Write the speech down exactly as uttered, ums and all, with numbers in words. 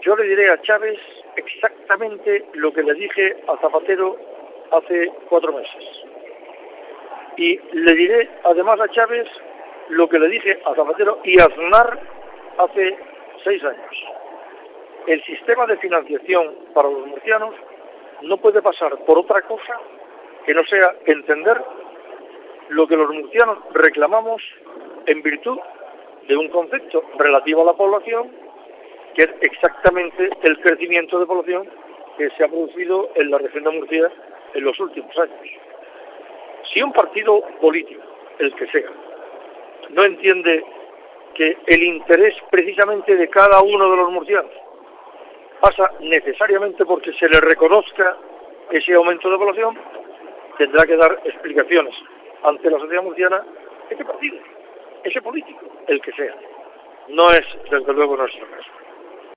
yo le diré a Chávez exactamente lo que le dije a Zapatero hace cuatro meses. Y le diré además a Chávez lo que le dije a Zapatero y a Aznar hace seis años. El sistema de financiación para los murcianos no puede pasar por otra cosa que no sea entender lo que los murcianos reclamamos en virtud de un concepto relativo a la población, que es exactamente el crecimiento de población que se ha producido en la región de Murcia en los últimos años. Si un partido político, el que sea, no entiende que el interés precisamente de cada uno de los murcianos pasa necesariamente porque se le reconozca ese aumento de población, tendrá que dar explicaciones ante la sociedad murciana ese partido, ese político, el que sea. No es, desde luego, nuestro caso.